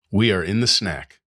We are in the snack.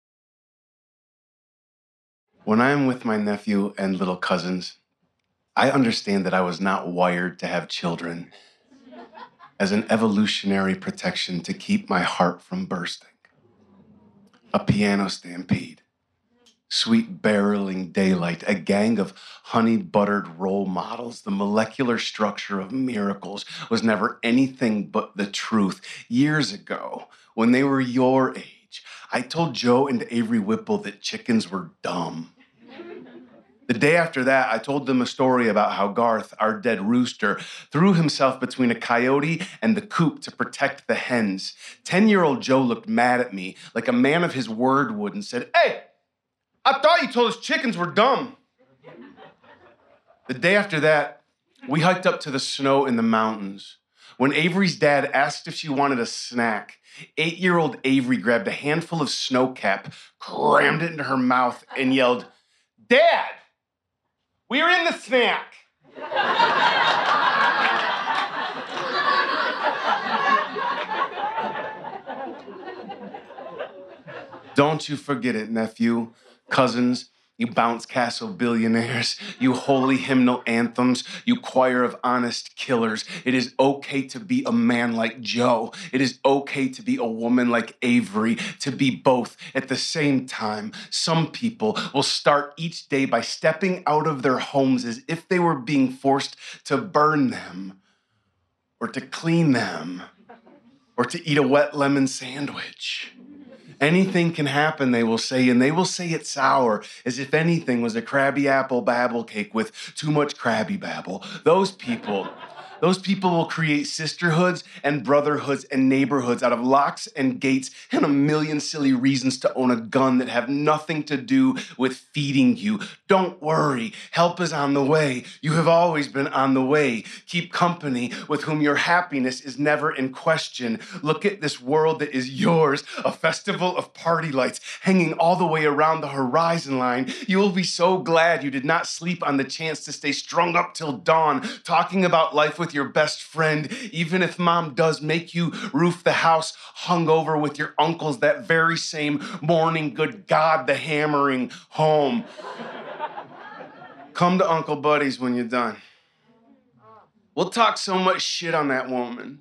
When I am with my nephew and little cousins, I understand that I was not wired to have children as an evolutionary protection to keep my heart from bursting. A piano stampede, sweet barreling daylight, a gang of honey-buttered role models. The molecular structure of miracles was never anything but the truth. Years ago, when they were your age, I told Joe and Avery Whipple that chickens were dumb. The day after that, I told them a story about how Garth, our dead rooster, threw himself between a coyote and the coop to protect the hens. 10-year-old Joe looked mad at me like a man of his word would and said, "Hey, I thought you told us chickens were dumb." The day after that, we hiked up to the snow in the mountains. When Avery's dad asked if she wanted a snack, 8-year-old Avery grabbed a handful of snow cap, crammed it into her mouth, and yelled, "Dad! We're in the snack." Don't you forget it, nephew, cousins, you bounce castle billionaires, you holy hymnal anthems, you choir of honest killers. It is okay to be a man like Joe. It is okay to be a woman like Avery, to be both at the same time. Some people will start each day by stepping out of their homes as if they were being forced to burn them, or to clean them, or to eat a wet lemon sandwich. Anything can happen, they will say, and they will say it sour, as if anything was a crabby apple babble cake with too much crabby babble. Those people will create sisterhoods and brotherhoods and neighborhoods out of locks and gates and a million silly reasons to own a gun that have nothing to do with feeding you. Don't worry, help is on the way. You have always been on the way. Keep company with whom your happiness is never in question. Look at this world that is yours, a festival of party lights hanging all the way around the horizon line. You will be so glad you did not sleep on the chance to stay strung up till dawn, talking about life with your best friend, even if mom does make you roof the house hungover with your uncles that very same morning. Good God, the hammering home. Come to Uncle Buddy's when you're done. We'll talk so much shit on that woman.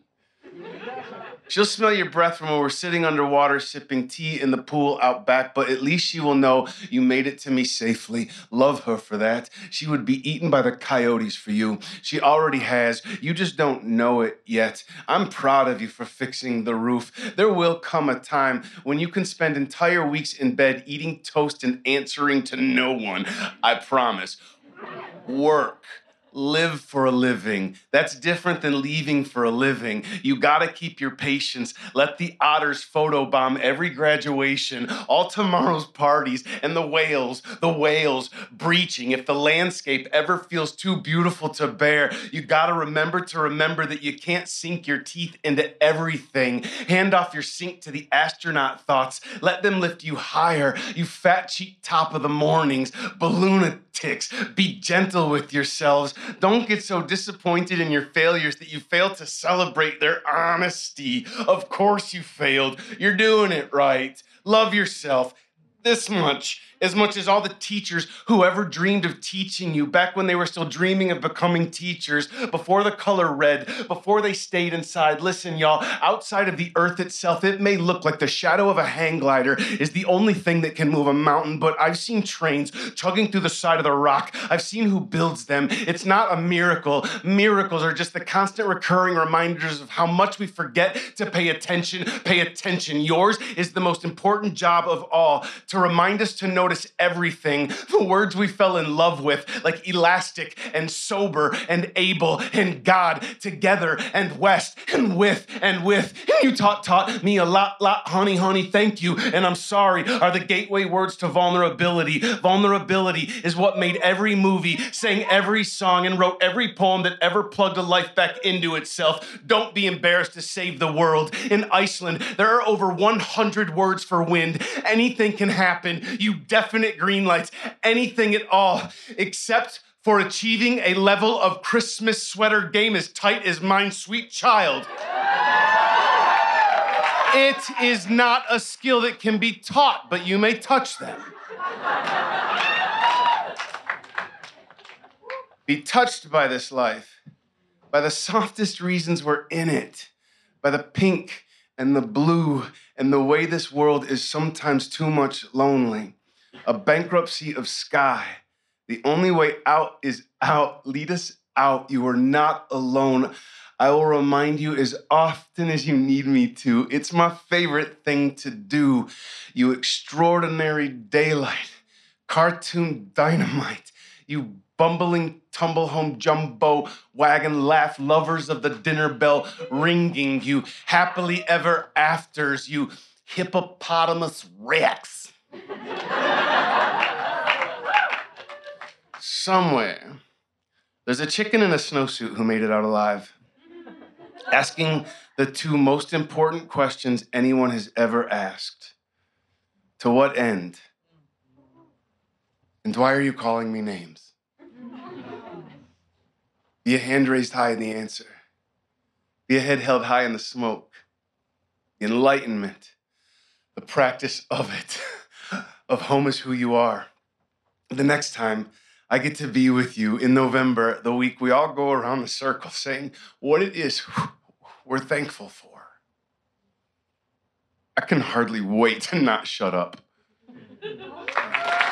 She'll smell your breath from when we're sitting underwater sipping tea in the pool out back, but at least she will know you made it to me safely. Love her for that. She would be eaten by the coyotes for you. She already has. You just don't know it yet. I'm proud of you for fixing the roof. There will come a time when you can spend entire weeks in bed eating toast and answering to no one. I promise. Work. Live for a living. That's different than leaving for a living. You gotta keep your patience. Let the otters photobomb every graduation, all tomorrow's parties, and the whales breaching. If the landscape ever feels too beautiful to bear, you gotta remember that you can't sink your teeth into everything. Hand off your sink to the astronaut thoughts. Let them lift you higher. You fat cheek top of the mornings, balloonatics. Be gentle with yourselves. Don't get so disappointed in your failures that you fail to celebrate their honesty. Of course you failed. You're doing it right. Love yourself this much, as much as all the teachers who ever dreamed of teaching you back when they were still dreaming of becoming teachers, before the color red, before they stayed inside. Listen, y'all, outside of the earth itself, it may look like the shadow of a hang glider is the only thing that can move a mountain, but I've seen trains chugging through the side of the rock. I've seen who builds them. It's not a miracle. Miracles are just the constant recurring reminders of how much we forget to pay attention. Pay attention. Yours is the most important job of all, to remind us to notice everything, the words we fell in love with, like elastic and sober and able and God, together and west and with and with. And you taught me a lot, honey, thank you, and I'm sorry, are the gateway words to vulnerability. Vulnerability is what made every movie, sang every song, and wrote every poem that ever plugged a life back into itself. Don't be embarrassed to save the world. In Iceland, there are over 100 words for wind. Anything can happen. You definite green lights. Anything at all, except for achieving a level of Christmas sweater game as tight as mine, sweet child. It is not a skill that can be taught, but you may touch them. Be touched by this life, by the softest reasons we're in it, by the pink and the blue and the way this world is sometimes too much lonely. A bankruptcy of sky. The only way out is out. Lead us out. You are not alone. I will remind you as often as you need me to. It's my favorite thing to do. You extraordinary daylight, cartoon dynamite, you bumbling tumble home jumbo wagon laugh lovers of the dinner bell ringing, you happily ever afters, you hippopotamus rex. Somewhere, there's a chicken in a snowsuit who made it out alive, asking the two most important questions anyone has ever asked. To what end? And why are you calling me names? Be a hand raised high in the answer. Be a head held high in the smoke. The enlightenment, the practice of it, of home is who you are. The next time I get to be with you in November, the week we all go around the circle saying what it is we're thankful for. I can hardly wait to not shut up.